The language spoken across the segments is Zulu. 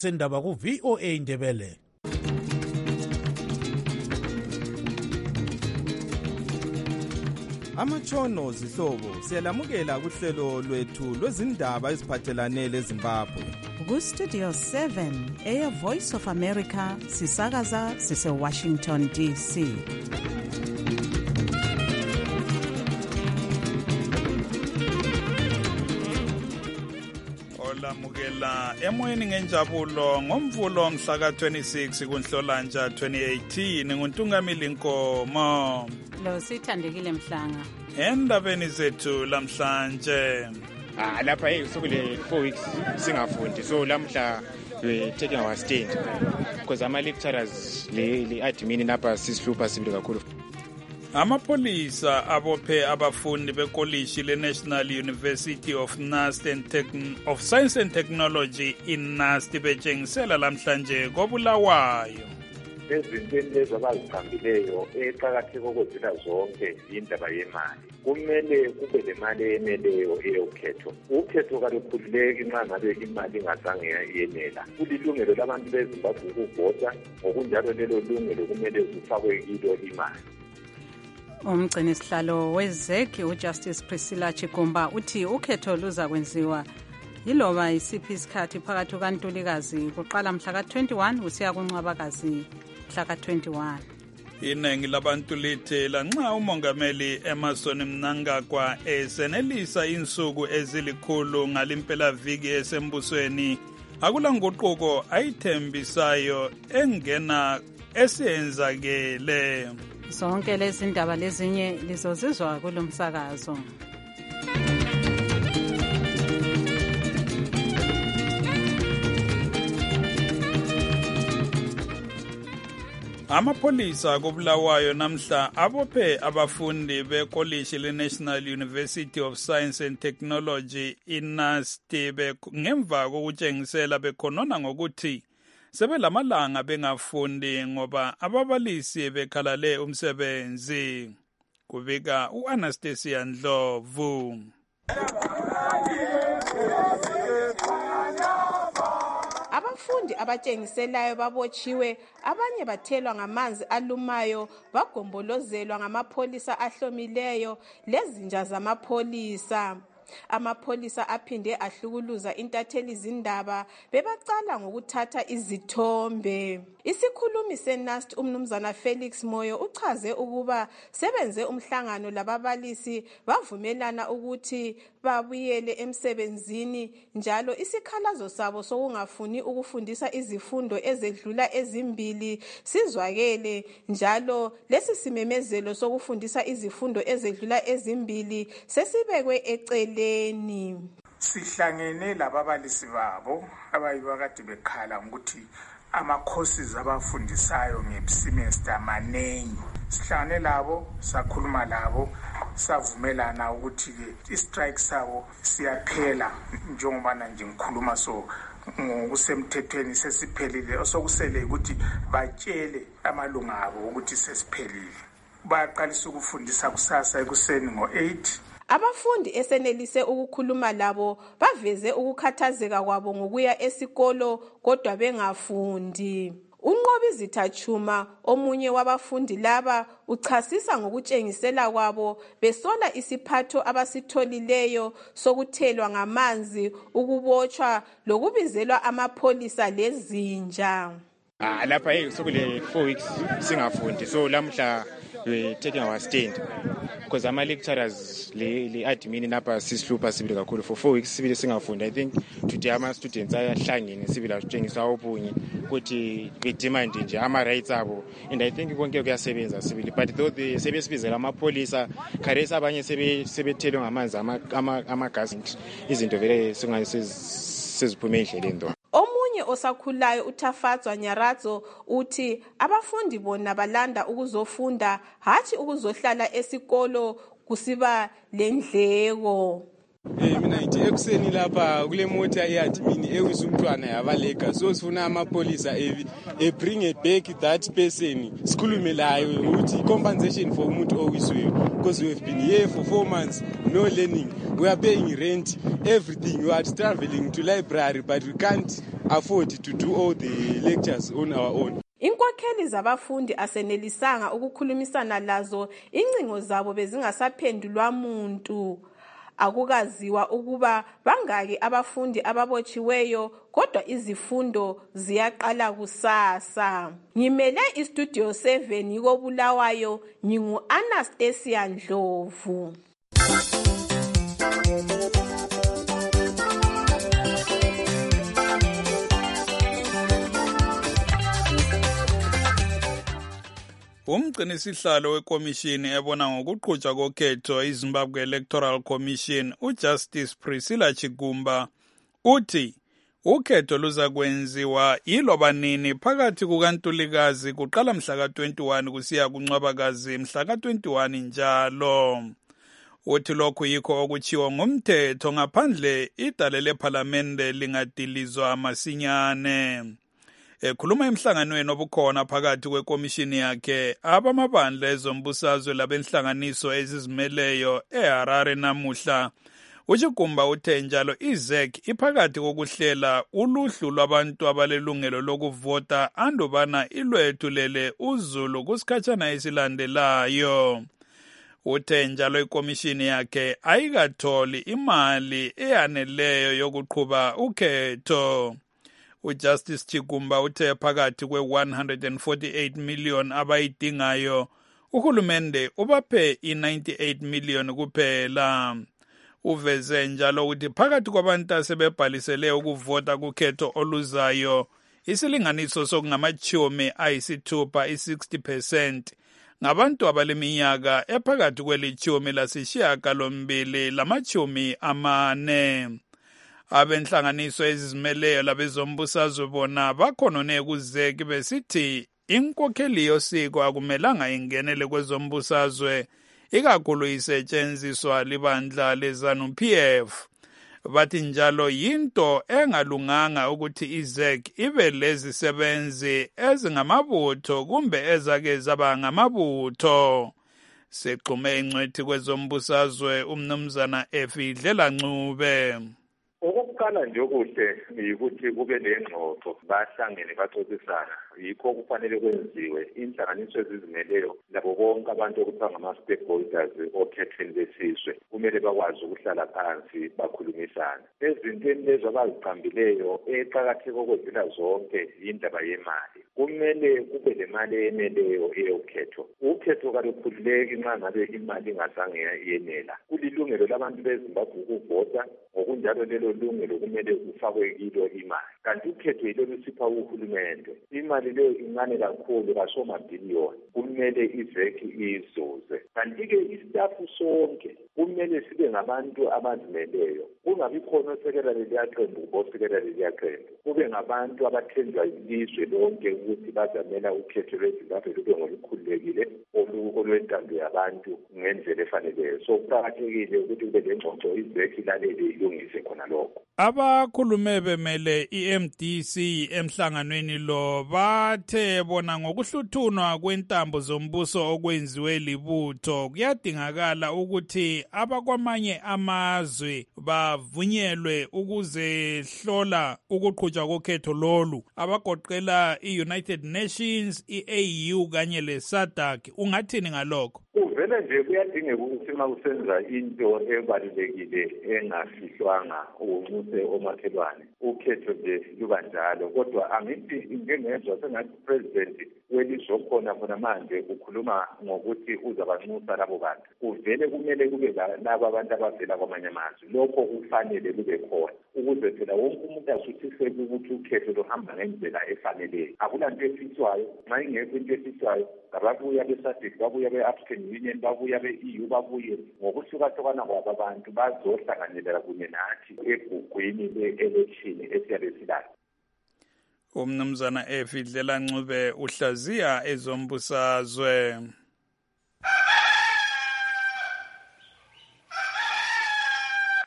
sendaba ku VOA Indebele. Amatshono zihlobo siyalamukela kuhlelo lwethu lwezindaba eziphathelane leZimbabwe. Ku Studio 7 Air Voice of America sisakaza sise Washington DC. Olamukela emoyeni ngenjabulo ngomvulo mhla ka26 kuNhlolanja 2018 nguNtungamili Nkomo. Lo sithandekile Mhlanga. Endabeni zethu lamhlanje. Lapha sokule 4 weeks singafundi, so lamhla we taking our stand because ama lecturers le admin lapha sisihlupha sibili kakhulu. Amapolisa abophe abafundi bekolishi leNational University of Science and Technology iNAST betshengisela lamhlanje koBulawayo. Ezintweni lezo abazithambileyo eqakatheke okwezila zonke indaba yemali. Kumele kube lemali eneleyo eyokhetho. Ukhetho kalukhululeki nxa ngabe imali ingazange yenela. Kulilungelo labantu beZimbabwe ukuvota, ngokunjalo lelo lungelo kumele kufakwe kilo imali. Umgcini sihlalo weZEC uJustice Priscilla Chigumba uthi ukhetho luza kwenziwa yiloba isiphi isikhathi phakathi kukaNtulikazi kuqala mhla ka21 usiya kuNcwabakazi mhla ka21. Iningi labantu lithe lanxa umongameli Emmerson Mnangagwa esenelisa insuku ezilikhulu ngalimpela viki esembusweni akula nguquko ayithembisayo engena esenzakele. Zonke lezi ndaba lezinye lizozizwa kulomsakazo. Amapolisa koBulawayo namhla abophe abafundi bekolishi leNational University of Science and Technology iNAST ngemva kokutshengisela bekhonona ngokuthi sebelamalanga bengafundi ngoba ababalisi bekhalale umsebenzi. Kubika uAnastasia Ndlovu. Abafundi abatshengiselayo babotshiwe, abanye bathelwa ngamanzi alumayo, bagombolozelwa ngamapolisa ahlomileyo lezinja zamapholisa. Amapolisa aphinde ahlukuluza intatheli zindaba bebacala ngokuthatha izithombe. Isikhulumi seNAST umnumzana Felix Moyo uchaze ukuba sebenze umhlangano lababalisi bavumelana ukuthi babuyele emsebenzini, njalo isikhalazo sabo sokungafuni ukufundisa izifundo ezedlula ezimbili sizwakele, njalo lesi simemezelo sokufundisa izifundo ezedlula ezimbili sesibekwe eceleni. Sihlangene lababalisi babo abayibakade bekhala ngokuthi ama-courses abafundisayo ngesemester manengi. Sihlangane labo, sakhuluma labo, savumelana ukuthi i-strike sabo siyaphela njengoba nje ngikhuluma so ngokusemthethweni sesiphelile. Osokusele ukuthi batshele amalunga abo ukuthi sesiphelile. Bayaqalisa ukufundisa kusasa ekuseni ngo-8. Abafundi esenelise ukukhuluma labo baveze ukukhathazeka kwabo ngokuya esikolo kodwa bengafundi. UNqobizitha Chuma, omunye wabafundi laba, uchasisa ngokutshengisela kwabo besola isiphatho abasitholileyo sokuthelwa ngamanzi, ukubotshwa lokubizelwa amapolisa lezinja. Lapha sokule 4 weeks singafundi, so lamhla we taking our stand because ama lecturers le admin lapha sisihlupha sibili kakhulu for 4 weeks sibili singafundi. I think today ama students ayahlangene sibili asitshengisa obunye ukuthi be demand nje ama rights abo, and I think konke kuyasebenza sibili, but though the sebesibizela amapolisa kharesa abanye sebethelwe ngamanzi ama gas, izinto vele singayiseziphume endleleni ndo. Omunye osakhulayo uThafatswa Nyaradzo uthi abafundi bona balanda ukuzofunda hathi ukuzohlala esikolo kusiba lendleko. Mina nje ekuseni lapha kule mota eadmin ewisa umntwana yabalega, so sifuna amapolisa bring back that person sikhulume layo ukuthi compensation for umuntu owisiwe, because we have been here for 4 months, no learning, we are paying rent, everything, we are traveling to library but we can't afford to do all the lectures on our own. Inkokheli zabafundi asenelisanga ukukhulumisana lazo, incingo zabo bezingasaphendulwa muntu. Akukaziwa ukuba bangaki abafundi ababotshiweyo, kodwa izifundo ziyaqala kusasa. Ngimele istudio 7 yikoBulawayo, ngingu Anastasia Ndlovu. Umgcinisihlalo wekomishini ebona ngokuqhutshwa kokhetho iZimbabwe Electoral Commission, uJustice Priscilla Chigumba, uthi ukhetho luza kwenziwa yiloba nini phakathi kukaNtulikazi kuqala mhla ka-21 kusiya kuNcwabakazi mhla ka-21 njalo. Uthi lokhu yikho okutshiwo ngumthetho ngaphandle idale lephalamende lingadilizwa masinyane. Ekhuluma emhlanganweni obukhona phakathi kwekomishini yakhe abamabandla ezombusazwe labenhlanganiso ezizimeleyo eHarare namuhla, uChigumba uthe njalo iZEC iphakathi kokuhlela uluhlu lwabantu abalelungelo lokuvota andubana ilwethulele uZulu kusikhatshana esilandelayo. Uthe njalo ikomishini yakhe ayikatholi imali eyaneleyo yokuqhuba ukhetho. uJustice Chigumba uthe phakathi kwe-148 million abayidingayo, uhulumende ubaphe i-98 million kuphela. Uveze njalo ukuthi phakathi kwabantu asebebhalisele ukuvota kukhetho oluzayo, isilinganiso sokungamachumi ayisithupha i-60% ngabantu abaleminyaka ephakathi kwelitshumi lasishiyagalombili lamachumi amane. Abenhlanganiso ezizimeleyo labezombusazwe bona bakhonone kuZEC besithi inkokheli yosiko akumelanga ingenele kwezombusazwe, ikakhulu isetshenziswa libandla leZANU-PF. Bathi njalo yinto engalunganga ukuthi iZEC ibe lezisebenzi ezingamabutho kumbe ezake zaba ngamabutho. Sexhume ingcwethi kwezombusazwe umnumzana Efidlela Ncube. Okokuqala nje okuhle yikuthi kube lengxoxo, bahlangene baxoxisana, yikho kufanele kwenziwe inhlanganiso ezizimeleyo labo bonke abantu okuthiwa ngama-stakeholders okhethweni besizwe kumele bakwazi ukuhlala phansi bakhulumisana. Ezintweni lezo abaziqambileyo eqakatheke okwedlula zonke yindaba yemali. Kumele kube lemali eyeneleyo eyokhetho. Ukhetho kalukhululeki nxa ngabe imali ingazange yenela. Kulilungelo labantu beZimbabwe ukuvota, ngokunjalo lelo lungelo kumele kufakwe kilo imali. Kanti ukhetho yilo lusipha uhulumende. Imali leyo incane kakhulu, kasomabhiliyoni. Kumele iZEC izuze. Kanti-ke istafu sonke kumele sibe ngabantu abazimeleyo. Kungabi khona osekela leliya qembu kubosekela leliya qembu. Kube ngabantu abathenjwa yilizwe lonke ukuthi bazamela ukhetho lweZimbabwe lube ngolukhululekile olwentando yabantu ngendlela efaneleyo. So kuqakathekile ukuthi kube lengxoxo iZEC ilalele ilungise khona lokho. Abakhulume bemele iMDC emhlanganweni lo bathe bona ngokuhluthunwa kwentambo zombuso okwenziwe libutho kuyadingakala ukuthi abakwamanye amazwe bavunyelwe ukuzehlola ukuqhutshwa kokhetho lolu, abagoqela i-United Nations, i-AU kanye le-SADC. Ungathini ngalokho? Kuvele nje kuyadingeka ukuthi uma usenza into ebalulekile engafihlwanga unxuse omakhelwane, ukhetho nje luba njalo. Kodwa angithi ngengezwa sengathi upresident welizwe khona manje ukhuluma ngokuthi uzabanxusa labo bantu. Kuvele kumele kube labo abantu abavela kwamanye amazwe. Lokho kufanele kube khona ukuze phela wonke umuntu asuthiseke ukuthi ukhetho luhamba ngendlela efaneleyo. Akulanto efiswayo, nxa ingekho into efiswayo, ngababuya beSADC, babuya be-African Union, babuya be-EU, babuye ngokuhlukahlukana kwabo abantu bazohlanganela kunye nathi egugwini le-election esiyabe silayo. Umnumzana Efidlela Ncube uhlaziya ezombusazwe.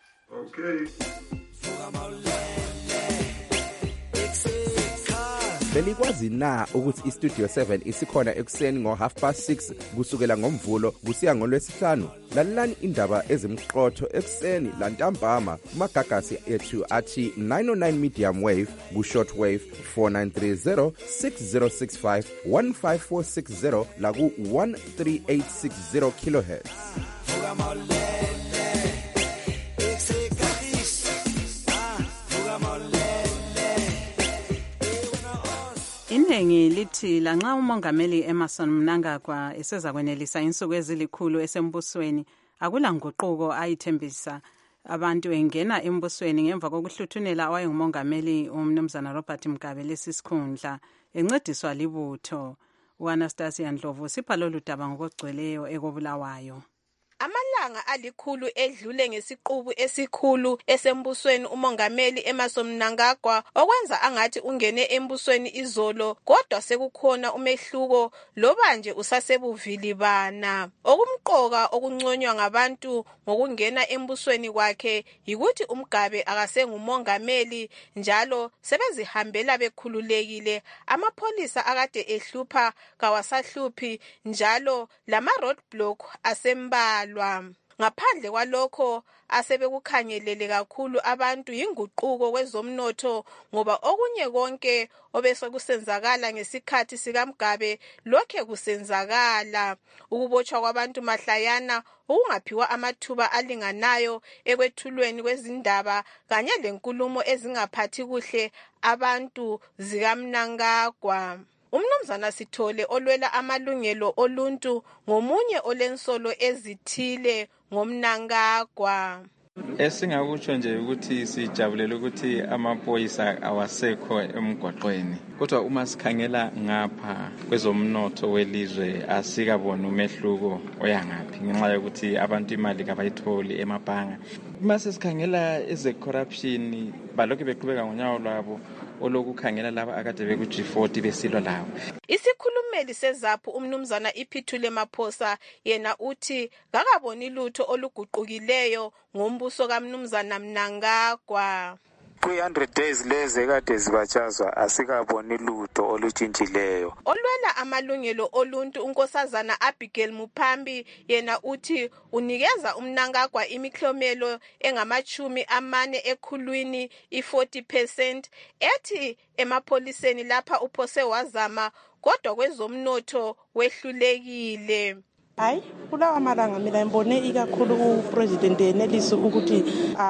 Okay. belikwazi na ukuthi iStudio 7 isikhona ekuseni ngo6:30 kusukela ngomvulo kusiya ngolwesihlanu? Lalelani indaba ezimqotho ekuseni lantambama kumagagasi ethu athi 909 medium wave ku-short wave 4930 6065 15460 la ku-13860 kilohertz. Iningi lithi lanxa umongameli Emmerson Mnangagwa eseza kwenelisa insuku ezilikhulu esembusweni akula nguquko ayithembisa abantu engena embusweni ngemva kokuhluthunela owayengumongameli umnumzana Robert Mugabe lesisikhundla encediswa libutho. uAnastasia Ndlovu sipha lolu daba ngokugcweleyo ekobulawayo. Amalanga alikhulu edlule ngesiqubu esikhulu esembusweni umongameli Emmerson Mnangagwa okwenza angathi ungene embusweni izolo, kodwa sekukhona umehluko loba nje usasebuvilibana. Okumqoka okunconywa ngabantu ngokungena embusweni kwakhe yikuthi uMgabe akasengumongameli njalo sebezihambela bekhululekile. Amapholisa akade ehlupha kawasahluphi njalo lama roadblock asembalwa. Ngaphandle kwalokho asebekukhangelele kakhulu abantu yinguquko kwezomnotho ngoba okunye konke obesekusenzakala ngesikhathi sikaMgabe lokhe kusenzakala. Ukubotshwa kwabantu mahlayana, ukungaphiwa amathuba alinganayo ekwethulweni kwezindaba kanye lenkulumo ezingaphathi kuhle abantu zikaMnangagwa. Umnumzana Sithole olwela amalungelo oluntu ngomunye olensolo ezithile ngomnangagwa. Esingakutsho nje ukuthi sijabulela ukuthi amaphoyisa awasekho emgwaqweni, kodwa uma sikhangela ngapha kwezomnotho welizwe asikabona umehluko oyangaphi ngenxa yokuthi abantu imali kabayitholi emabhanga. Uma sesikhangela eze-corruption balokhu beqhubeka ngonyawo lwabo olokukhangela laba akade beku-G40 besilwa lawo. Isikhulumeli seZAPHU umnumzana Iphithule Maphosa yena uthi kakaboni lutho oluguqukileyo ngombuso kaMnumzana Mnangagwa. Kwi-100 days leze kade zibatshazwa asikaboni lutho olutshintshileyo. Olwela amalungelo oluntu unkosazana Abigail Muphambi yena uthi unikeza uMnangagwa imiklomelo engama40 ekhulwini i40% ethi emapholiseni lapha uphose wazama kodwa kwezomnotho wehlulekile. Hayi, kulawa malanga mina ngibone ikakhulu uPresident enelisi ukuthi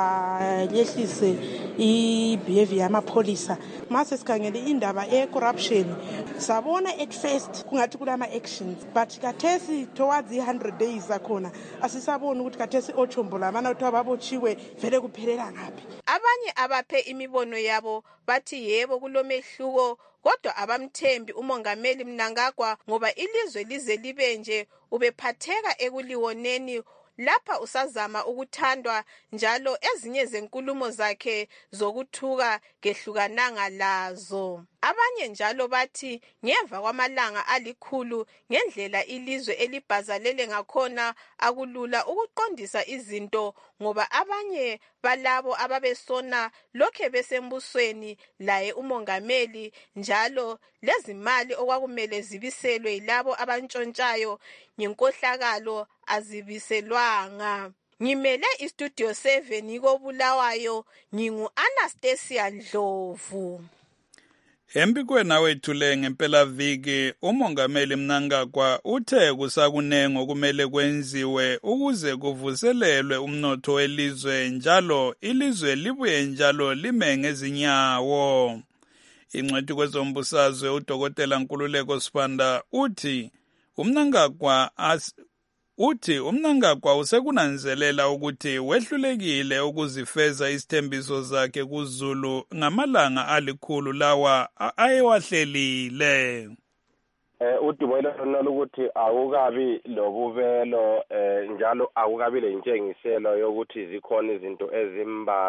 yehlise ibehavior yamapholisa. Mase sikhangele indaba corruption sabona at first kungathi kulama actions but kathesi towards 100 days akhona asisabona ukuthi kathesi oChombola mana uthi ababotshiwe vele kuphelela ngapi. Abanye abaphe imibono yabo bathi yebo kulomehluko kodwa abamthembi umongameli Mnangagwa ngoba ilizwe lize libe nje ubephatheka ekuliwoneni lapha usazama ukuthandwa njalo ezinye zenkulumo zakhe zokuthuka gehlukananga lazo. Abanye njalo bathi ngemva kwamalanga alikhulu ngendlela ilizwe elibhazalele ngakhona akulula ukuqondisa izinto ngoba abanye balabo ababesona lokhe besembusweni laye umongameli njalo lezimali okwakumele zibiselwe yilabo abantshontshayo ngenkohlakalo azibiselwanga. Ngimele iStudio 7 kobulawayo ngingu-Anastasia Ndlovu. Empikweni awethule ngempela viki umongameli Mnangagwa uthe kusakunengo okumele kwenziwe ukuze kuvuselelwe umnotho welizwe njalo ilizwe libuye njalo lime ngezinyawo. Ingcwethi kwezombusazwe uDokotela Nkululeko Sibanda uthi uMnangagwa usekunanzelela ukuthi wehlulekile ukuzifeza isithembiso zakhe kuZulu ngamalanga alikhulu lawa ayewahlelile. Udibole lona ukuthi akukabi lobubelo njalo akukabi lentshengiselo yokuthi zikhona izinto ezimbalwa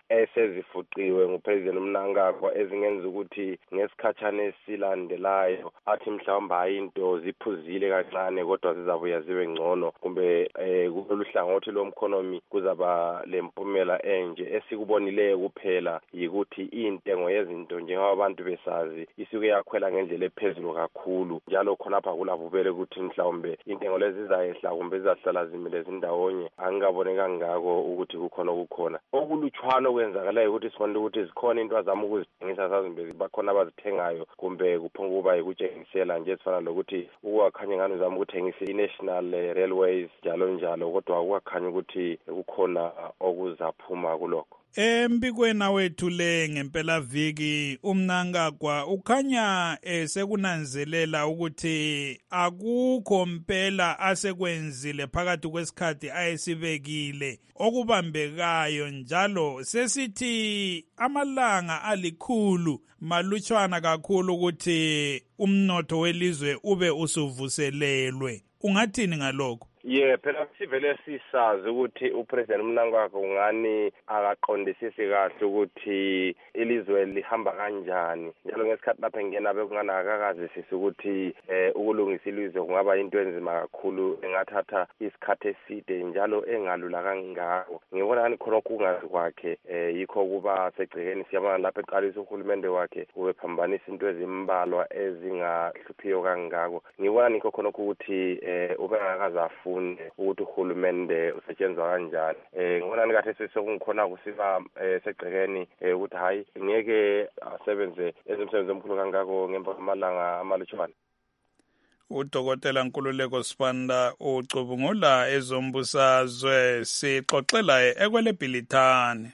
esezifuqiwe ngupresident Mnangagwa ezingenza ukuthi ngesikhatshana esilandelayo athi mhlawumbe hayi into ziphuzile kancane kodwa zizabuya zibe ngcono kumbe kulolu hlangothi lomkhonomi kuzaba lempumela enje esikubonileyo kuphela yikuthi intengo yezinto njengoba abantu besazi isuke yakhwela ngendlela ephezulu kakhulu njalo khonapha kulabubele ukuthi mhlawumbe intengo lezi zizayehla kumbe zizahlala zimile zindawonye angikabone kangako ukuthi kukhona okulutshwana okwenzakalayo ukuthi sifuna ukuthi zikhona into azama ukuzithengisa sazimbe bakhona abazithengayo kumbe kuphonga kuba yikutshengisela nje sifana lokuthi ukwakhanya ngani uzama ukuthengisa i-national railways njalo kodwa ukwakhanya ukuthi kukhona okuzaphuma kulokho. Embikweni wethu le ngempela viki uMnangagwa ukhanya sekunanzelela ukuthi akukho mpela asekwenzile phakathi kwesikhathi ayesibekile okubambekayo njalo sesithi amalanga alikhulu malutshwana kakhulu ukuthi umnotho welizwe ube usuvuselelwe. Ungathini ngalokho? Phela sivele sisazi ukuthi upresident Mnangagwa ungani akaqondisisi kahle ukuthi ilizwe lihamba kanjani njalo ngesikhathi lapha ngena bekungana akakazisisi ukuthi ukulungisa ilizwe kungaba into enzima kakhulu engathatha isikhathi eside njalo engalula kangako. Ngibona ngani khona kungazi kwakhe yikho kuba segcekeni siyabona lapha eqalisa uhulumende wakhe ubephambanisa into ezimbalwa ezingahluphiyo kangako. Ngibona nikho khona ukuthi ubengakazafu ukuthi uhulumende usetshenzwa kanjani. Ngibona ngathi sekungikhona kusiba segcekeni ukuthi hayi ngeke asebenze ezimsebenzi omkhulu kangako ngemva kwamalanga amalutshwana. Udokotela Nkululeko Sibanda ucubungula ezombusazwe sixoxela ekweleBhilithani.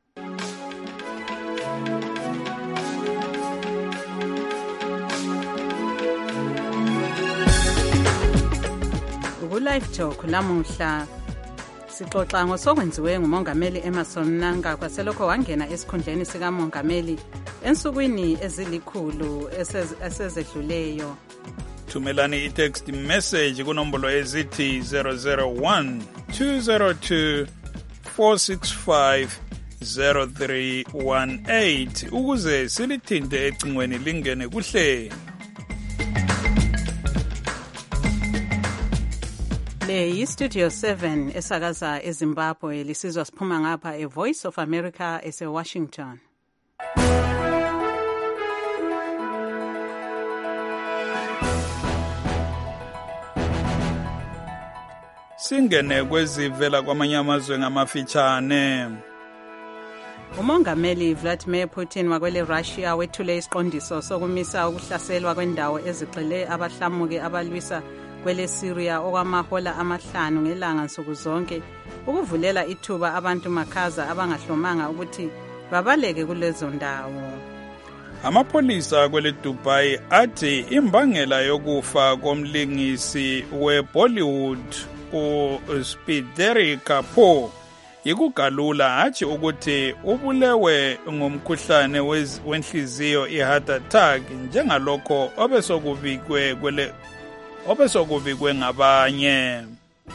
Live Talk lamuhla sixoxa ngosokwenziwe ngumongameli Emmerson Mnangagwa selokho wangena esikhundleni sikamongameli ensukwini ezilikhulu esezedluleyo. Thumelani i-text message kunombolo ezithi 001 202 465 0318 ukuze silithinte ecingweni lingene kuhleli. Le yi-Studio 7 esakaza eZimbabwe lisizwa siphuma ngapha eVoice of America ese-Washington. Singene kwezivela kwamanye amazwe ngamafitshane. Umongameli Vladimir Putin wakwele Russia wethule isiqondiso sokumisa ukuhlaselwa kwendawo ezigxile abahlamuki abalwisa kwele Syria okwamahola amahlanu ngelanga nsuku zonke ukuvulela ithuba abantu makhaza abangahlomanga ukuthi babaleke kulezo ndawo. Amapolisa kwele Dubai athi imbangela yokufa komlingisi weBollywood uSpideri Kapoor yikugalula hatshi ukuthi ubulewe ngomkhuhlane wenhliziyo i-heart attack njengalokho obesokubikwe ngabanye.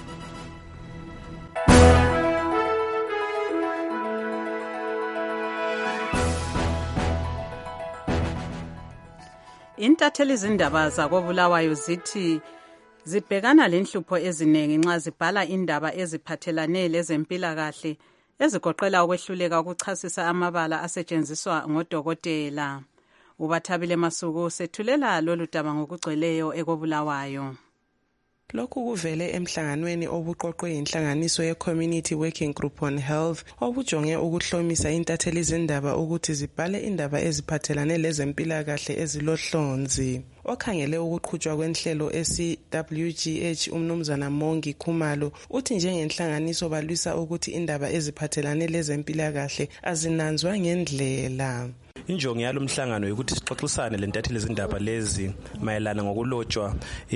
Intatheli izindaba zakoBulawayo zithi zibhekana lenhlupho eziningi nxa zibhala indaba eziphathelane lezempilakahle ezigoqela ukwehluleka ukuchasisa amabala asetshenziswa ngodokotela. Ubathabile Masuku sethulela lolu daba ngokugcweleyo ekoBulawayo. Lokhu kuvele emhlanganweni obuqoqwe inhlanganiso ye-Community Working Group on Health obujonge ukuhlomisa intatheli izindaba ukuthi zibhale indaba eziphathelane lezempilakahle ezilohlonzi. Okhangele ukuqhutshwa kwenhlelo esi-WGH umnumzana Mongi Khumalo uthi njengenhlanganiso balwisa ukuthi indaba eziphathelane lezempilakahle azinanzwa ngendlela. injongo yalomhlangano ukuthi sixoxisane lentatheli izindaba lezi mayelana ngokulotshwa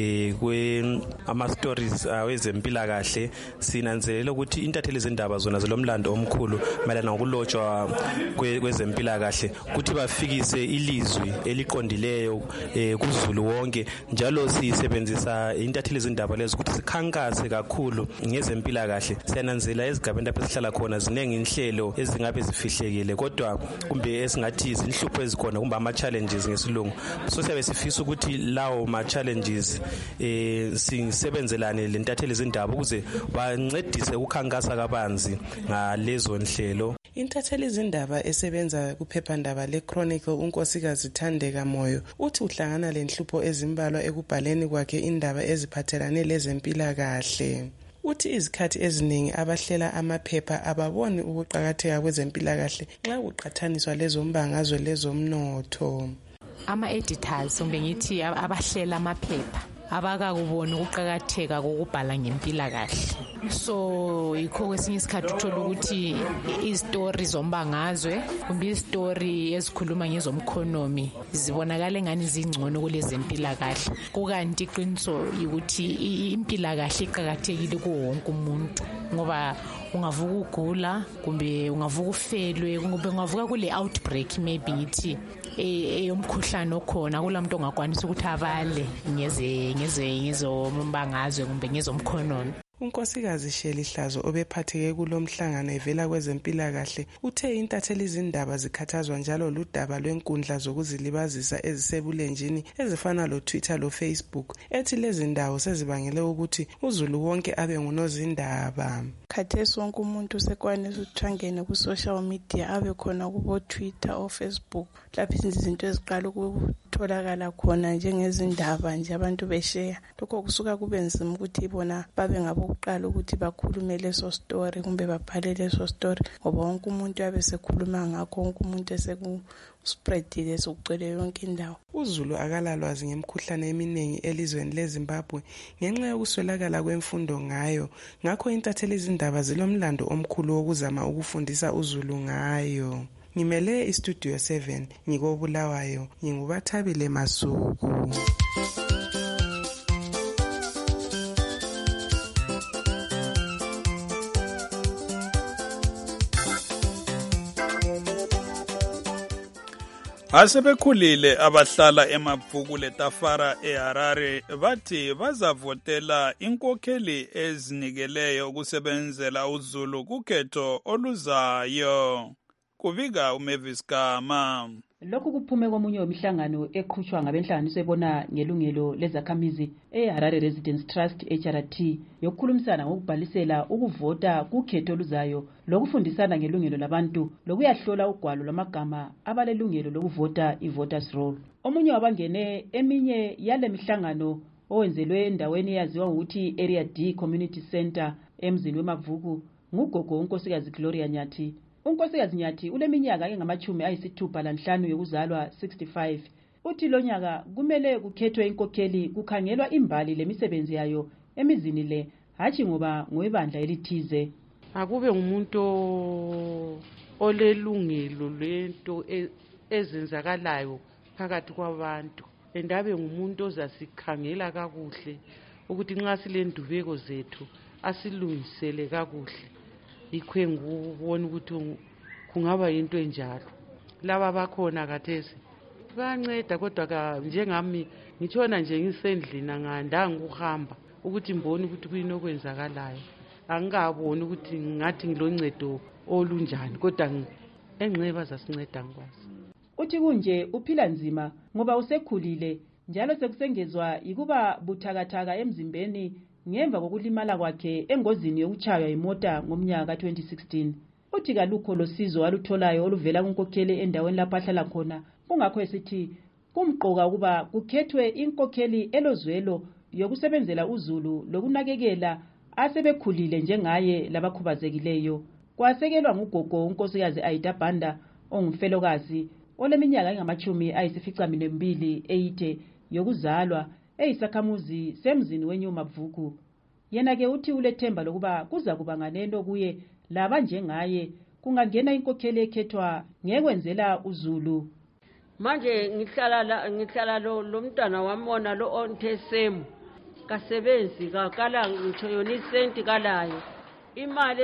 ama stories wezempilakahle. Sinanzelela ukuthi intatheli izindaba zona zilomlando omkhulu mayelana ngokulotshwa kwezempilakahle ukuthi bafikise ilizwi eliqondileyo kuzulu wonke, njalo sisebenzisa intatheli izindaba lezi ukuthi sikhankase kakhulu ngezempilakahle. Siyananzela ezigabeni lapho esihlala khona zinengi inhlelo ezingabe zifihlekile kodwa kumbe esingathi izinhlupho ezikhona kumbe ama-challenges ngesilungu. So siyabe sifisa ukuthi lawo ma-challenges sisebenzelane lentatheli izindaba ukuze bancedise ukukhankasa kabanzi ngalezo nhlelo. Intatheli izindaba esebenza kuphephandaba le-Chronicle unkosikazi Thandeka Moyo uthi uhlangana lenhlupho ezimbalwa ekubhaleni kwakhe indaba eziphathelane lezempilakahle. Uthi izikhathi eziningi abahlela amaphepha ababoni ukuqhakatheka kwezempilakahle nxa kuqhathaniswa lezombangazwe lezomnotho. Ama-editors kumbe ngithi abahlela amaphepha abakakubona ukuqhakatheka kokubhala ngempilakahle. So yikho kwesinye isikhathi uthola ukuthi izitori zombangazwe kumbe izitori ezikhuluma ngezomkhonomi zibonakala engani zingcono kulezempilakahle, kukanti iqiniso ukuthi impilakahle iqhakathekile kuwo wonke umuntu, ngoba ungavuka ugula kumbe ungavuka ufelwe kumbe ungavuka kule outbreak maybe ngithi eyomkhuhlane okhona, kulamuntu ongakwanisa ukuthi abale ngezombangazwe kumbe ngezomkhonomi. Unkosikazi Sheli Hlazo obephatheke kulomhlangano evela kwezempilakahle uthe intatheli izindaba zikhathazwa njalo ludaba lwenkundla zokuzilibazisa ezisebulenjini ezifana lo-Twitter lo-Facebook, ethi lezi ndawo sezibangele ukuthi uzulu wonke abe ngunozindaba. Khathesi wonke umuntu sekwanisa ukuthi angene ku-social media abe khona kubo-Twitter o-Facebook, lapho izinto eziqala ukutholakala khona njengezindaba nje abantu besheya. Lokho kusuka kube nzima ukuthi bona babe ngabokuqala ukuthi bakhulume leso story kumbe babhale leso story, ngoba wonke umuntu yabe sekhuluma ngakho, wonke umuntu spreadile sokugcwele yonke indawo. Uzulu akalalwazi ngemikhuhlane eminingi elizweni leZimbabwe ngenxa yokuswelakala kwemfundo ngayo, ngakho intatheli izindaba zilomlando omkhulu wokuzama ukufundisa uzulu ngayo. Ngimele iStudio 7 ngikobulawayo, nginguBathabile Masuku. Asebekhulile abahlala eMabhuku leTafara eHarare bathi bazavotela inkokheli ezinikeleyo ukusebenzela uZulu kukhetho oluzayo. Kubika uMavis Gama. Lokhu kuphume komunye wemihlangano eqhutshwa ngabenhlanganiso ebona ngelungelo lezakhamizi eHarare Residents Trust HRT yokukhulumisana ngokubhalisela ukuvota kukhetho oluzayo lokufundisana ngelungelo labantu lokuyahlola ugwalo lwamagama abalelungelo lokuvota i-voters roll. Omunye wabangene eminye yale mihlangano owenzelwe endaweni eyaziwa ukuthi Area D Community Center emzini weMabhuku ngugogo unkosikazi Gloria Nyathi. Unkosikazi Nyathi uleminyaka engu-65 yokuzalwa 65. Uthi lo nyaka kumele kukhethwe inkokheli kukhangelwa imbali lemisebenzi yayo emizini le, hatshi ngoba ngoyebandla elithize. Akube ngumuntu olelungelo lento ezenzakalayo phakathi kwabantu, endabe ngumuntu ozasikhangela kakuhle ukuthi nxa silendubeko zethu asilungisele kakuhle. Ikwe ngubona ukuthi kungaba into enjalo. Laba bakhona kathesi banceda, kodwa njengami ngitshona nje ngisendlini ngandanga ukuhamba ukuthi mbone ukuthi kuyinokwenzakalayo. Angikaboni ukuthi ngathi ngiloncedo olunjani, kodwa engceba zasinceda ngikwazi. Uthi kunje uphila nzima ngoba usekhulile njalo sekusengezwa yikuba buthakathaka emzimbeni ngemva kokulimala kwakhe engozini yokuchaywa imota ngomnyaka ka-2016. Uthi kalukho losizo alutholayo oluvela kunkokheli endaweni lapho ahlala khona, kungakho esithi kumqoka ukuba kukhethwe inkokheli elozwelo yokusebenzela uZulu lokunakekela asebekhulile njengaye labakhubazekileyo. Kwasekelwa ngugogo unkosikazi Aida Banda ongumfelokazi oleminyaka engama-82 eyithe yokuzalwa eyisakhamuzi semzini weNew Mabhuku. Yena-ke uthi ulethemba lokuba kuza kuba nganeno kuye laba njengaye kungangena inkokheli ekhethwa ngekwenzela uZulu manje ngihlala lo mntwana wami wona lo onthesemu kasebenzi kakala ngitsho yona isenti kalayo imali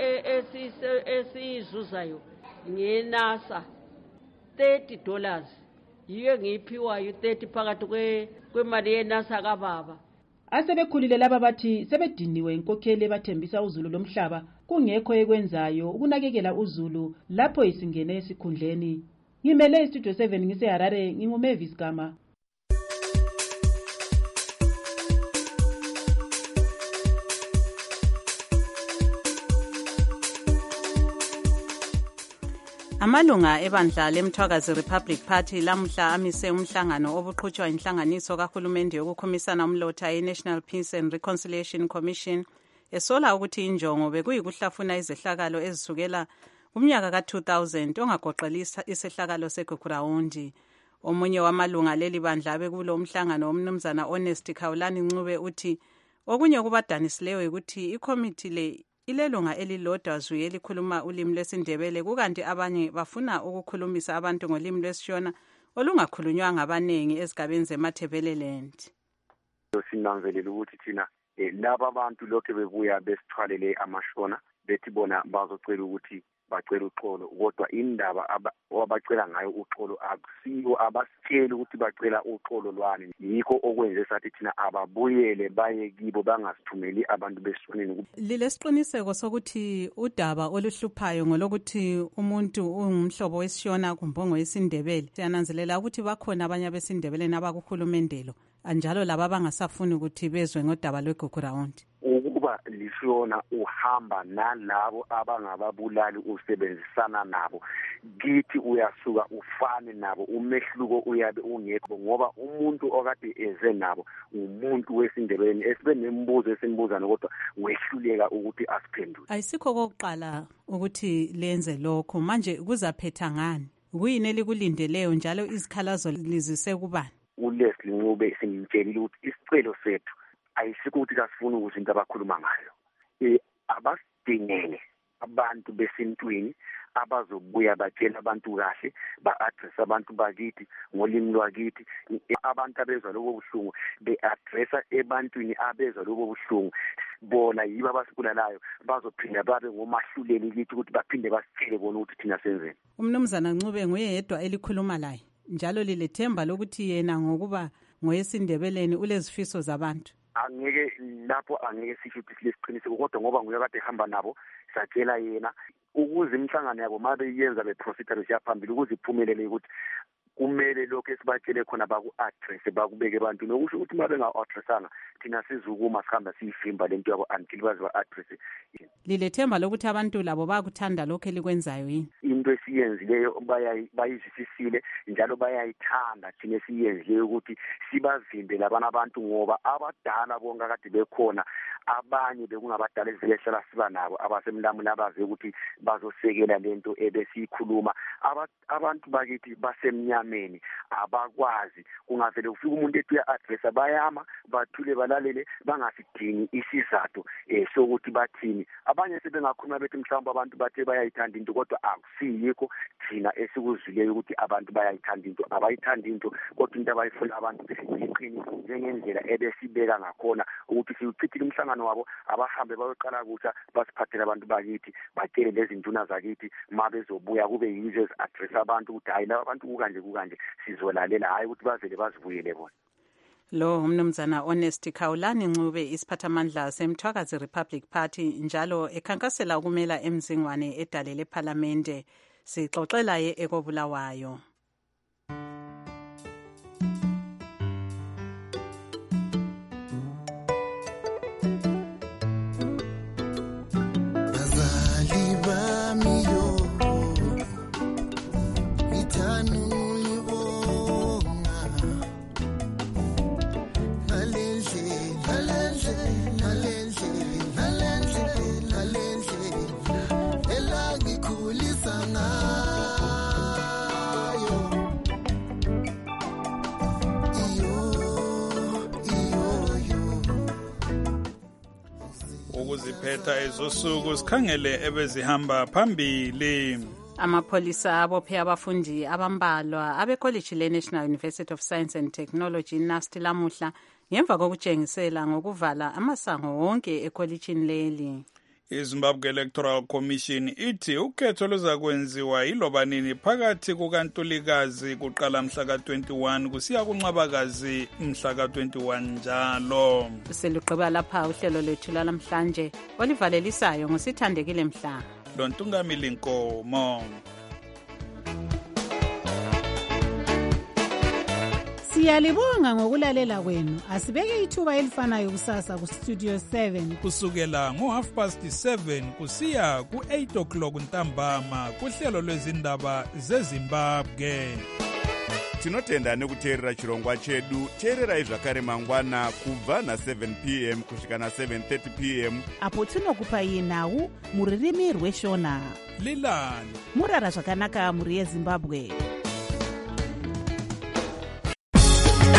esiyizuzayo ngenasa $30 yiyo ngiyiphiwayo 30 phakathi kwemali yenasa kababa. Asebekhulile laba bathi sebediniwe inkokheli ebathembisa uZulu lomhlaba kungekho ekwenzayo ukunakekela uZulu lapho isingene esikhundleni. Ngimele istudio 7 ngiseHarare nginguMavis Gama. Amalunga ebandla leMthwakazi Republic Party lamhla amise umhlangano obuqhutshwa inhlanganiso kahulumende yokukhomisana umlotha ye-National Peace and Reconciliation Commission esola ukuthi injongo bekuyikuhlafuna izehlakalo ezisukela kumnyaka ka-2000 ongagoqelisa isehlakalo seGugurawundi. Omunye wamalunga leli bandla bekulo umhlangano omnumzana Honest Khawulani Ncube uthi okunye kubadanisileyo ukuthi ikomiti le ilelunga elilodwa zwi elikhuluma ulimi lwesindebele kukanti abanye bafuna ukukhulumisa abantu ngolimi lwesishona olungakhulunywa ngabanengi ezigabeni zeMatabeleland. Sinanzelela ukuthi thina laba abantu lokho bebuya besithwalele amashona bethi bona bazocela ukuthi bacela uxolo kodwa indaba abacela ngayo uxolo akusiyo abasitsheli ukuthi bacela uxolo lwani yikho okwenze sathi thina ababuyele baye kibo bangasithumeli abantu besonini. Lilesiqiniseko sokuthi udaba oluhluphayo ngolokuthi umuntu ungumhlobo wesishona kumbongo yesindebele siyananzelela ukuthi bakhona abanye abesindebele abakuhulumendelo anjalo laba bangasafuni ukuthi bezwe ngodaba lweGugurawundi. Ukuba lishona uhamba nalabo abangababulali usebenzisana nabo kithi uyasuka ufane nabo umehluko uyabe ungekho ngoba umuntu okade eze nabo umuntu wesindebeleni esibe nembuzo esimbuzana kodwa wehluleka ukuthi asiphendule. Ayisikho kokuqala ukuthi lenze lokho manje kuzaphetha ngani kuyini elikulindeleyo njalo izikhalazo lizise kubani? uLeslie Ncube singitshelile ukuthi isicelo sethu ayisikho ukuthi kasifuna ukuthi into abakhuluma ngayo abasidingele abantu besintwini abazobuya batshela abantu kahle ba-address abantu bakithi ngolimi lwakithi abantu abezwa lobo buhlungu be-addressa ebantwini abezwa lobo buhlungu bona yibo abasibulalayo bazophinda babe ngomahluleli kithi ukuthi baphinde basitshele bona ukuthi thina senzeni. Umnumzana Ncube nguye yedwa elikhuluma laye njalo lilethemba lokuthi yena ngokuba ngoyesindebeleni ulezifiso zabantu. Angeke lapho angeke sisho ukuthi silesiqiniseko kodwa ngoba nguye kade ehamba nabo satshela yena ukuze imihlangano yabo mabe yenza beprofitable siyaphambili ukuze iphumelele ukuthi kumele lokho esibatshele khona baku-address bakubeke abantu nokusho ukuthi mabe nga-addressanga thina sizukuma sihamba siyivimba lento yabo until baze ba-address. Lilethemba lokuthi abantu labo bayakuthanda lokho elikwenzayo yini? Into esiyenzileyo bayizwisisile njalo bayayithanda thina esiyenzileyo ukuthi sibavimbe labana abantu ngoba abadala bonke kade bekhona abanye bekungabadala ezilehlala siba nabo abasemlamuni abaze ukuthi bazosekela lento ebesiyikhuluma abantu bakithi basemnyameni abakwazi kungavele kufika umuntu ethi uya-addressa bayama bathule balalele bangasidingi isizathu sokuthi bathini abanye sebengakhuluma bethi mhlawumbe abantu bathe bayayithanda into kodwa akusiyikho thina esikuzwileyo ukuthi abantu bayayithanda into abayithanda into kodwa into abayifuna abantu iqiniso njengendlela ebesibeka ngakhona ukuthi siwuchithile umhlangano wabo abahambe bayoqala kutsha basiphathele abantu bakithi batshele lezi nduna zakithi mabezobuya kube yizo ezi-address abantu ukuthi hayi laba abantu kukanje sizolalela hayi ukuthi bazele bazivuyele bona. Lo umnumzana Honest Khawulani Ncube isiphathamandla seMthwakazi Republic Party njalo ekhankasela ukumela emzingwane edale leParlamente sixoxela ye ekobulawayo. Ukuziphetha ezosuku sikhangele ebezihamba phambili. Amapholisa abophe abafundi abambalwa abekolleji le-National University of Science and Technology NUST lamuhla ngemva kokutshengisela ngokuvala amasango wonke ekollegini leli. iZimbabwe Electoral Commission ithi ukhetho luzakwenziwa yiloba nini phakathi kukaNtulikazi kuqala mhla ka-21 kusiya kuNcwabakazi mhla ka-21 njalo. Selugqiba lapha uhlelo lwethu lalamhlanje olivalelisayo ngosithandekile Mhla. Lontungamili Nkomo. Siyalibonga ngokulalela kwenu. Asibeke ithuba elifanayo kusasa ku Studio 7 kusukela ngo7:30 kusiya ku8 ntambama kuhlelo lwezindaba zeZimbabwe. Tinotenda nekuteerera chirongwa chedu. Teererai zvakare mangwana kubva na7 p.m. kusvika na7:30 p.m. apo tinokupai nhau muririmi rweshona. Lilani murara zvakanaka muri yeZimbabwe.